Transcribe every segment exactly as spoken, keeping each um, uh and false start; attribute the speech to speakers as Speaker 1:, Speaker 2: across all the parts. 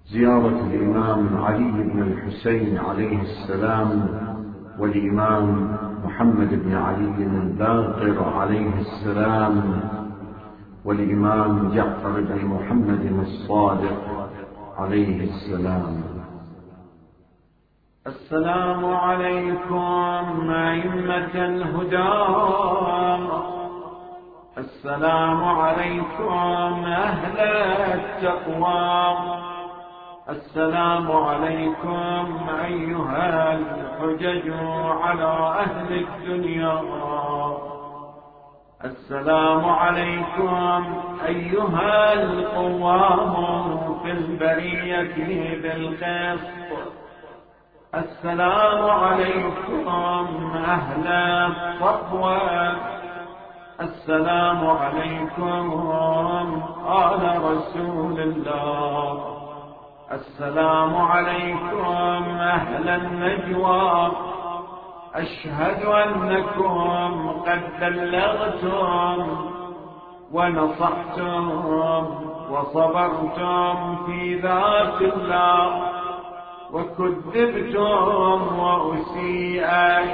Speaker 1: زيارة الإمام علي بن الحسين عليه السلام والإمام محمد بن علي الباقر عليه السلام والإمام جعفر بن محمد الصادق عليه السلام.
Speaker 2: السلام عليكم أئمة الهدى، السلام عليكم أهل التقوى، السلام عليكم أيها الحجج على أهل الدنيا، السلام عليكم أيها القوام في البرية بالقسط، السلام عليكم أهل الصفوة، السلام عليكم آل رسول الله، السلام عليكم أهل النجوى، أشهد أنكم قد بلغتم ونصحتم وصبرتم في ذات الله، وكذبتم وأسيء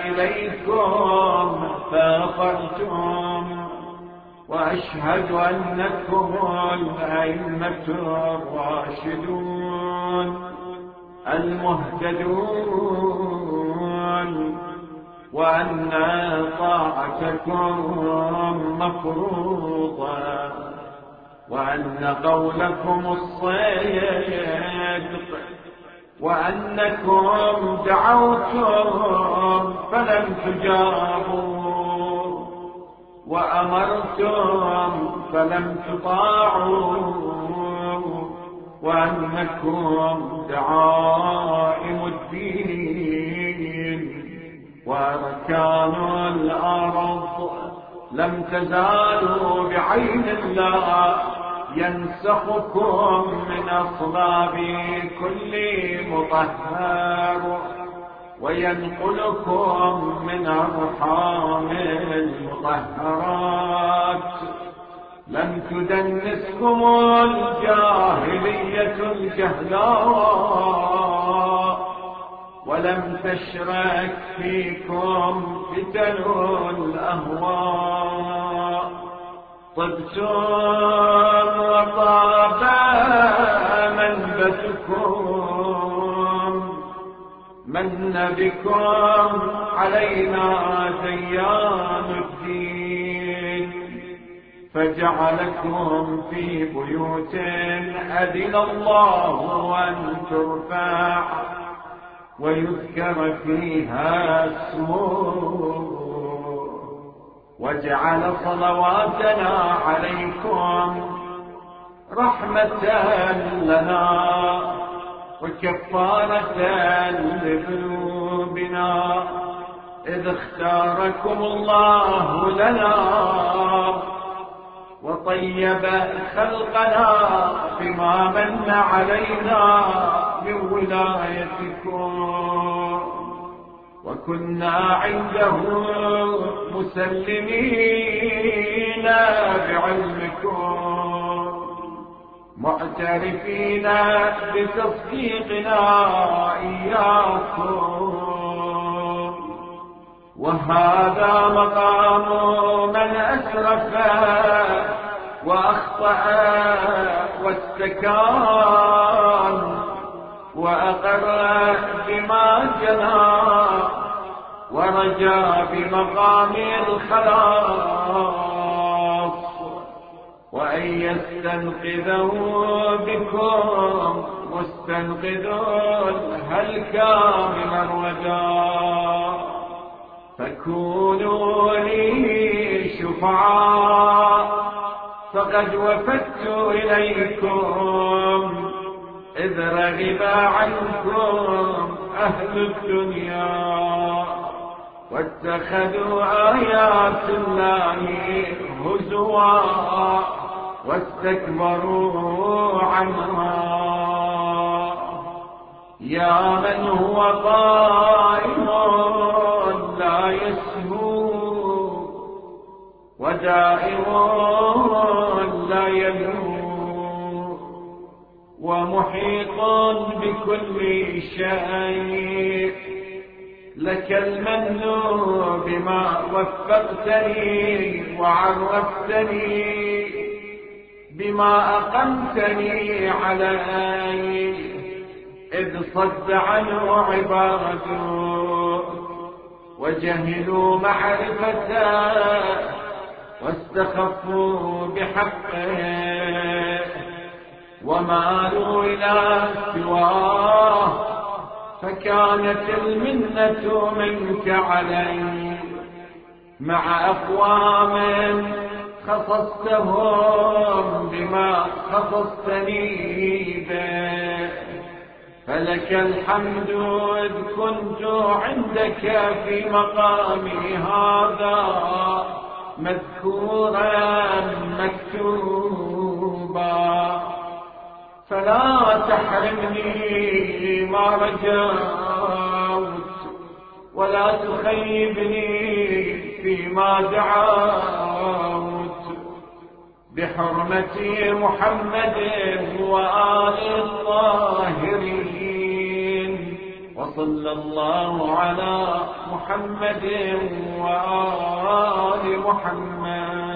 Speaker 2: إليكم فغفرتم، وأشهد أنكم الأئمة الراشدون المهتدون، وأن طاعتكم مفروضة، وأن قولكم الصدق، وأنكم دعوتم فلم تجابوا، وأمرتم فلم تطاعوا، وأنكم دعائم الدين وأركان الأرض لم تزالوا بعين الله ينسخكم من أصلاب كل مطهر، وينقلكم من أرحام المطهرات، لم تدنسكم الجاهلية الجهلاء، ولم تشرك فيكم فتن الأهواء، طبتم وطاب منبتكم، من بكم علينا ديان الدين، فجعلكم في بيوت أذن الله أن ترفع ويذكر فيها اسمه، وجعل صلواتنا عليكم رحمة لنا وكفارة لذنوبنا، إذ اختاركم الله لنا وطيب خلقنا بما من علينا من ولايتكم، وكنا عنده مسلمين بعلمكم، معترفين بتصديقنا إياكم، وهذا مقام من أسرف وأخطأ واستكان وأقر بما جنى، ورجى بمقام الخلاص، وأن يستنقذه بكم مستنقذون هل كامل الرجاء، فكونوا لي شفعاء فقد وفدت إليكم، إذ رغب عنكم أهل الدنيا واتخذوا آيات الله هزوا واستكبروا عنها. يا من هو قائم لا يسهو ودائم لا يلهو، وما ومحيط بكل شيء. لك المن بما وفقتني وعرفتني، بما أقمتني عليه، إذ صد عنه عباده وجهلوا معرفته واستخفوا بحقه، ومالوا إلى سواه، فكانت المنة منك علي، مع أقوام خصصتهم بما خصصتني به. فلك الحمد إذ كنت عندك في مقامي هذا مذكورا مكتوبا، فلا تحرمني ما رجوت، ولا تخيبني فيما دعوت، بحرمة محمد وآل الطاهرين. وصلى الله على محمد وآل محمد.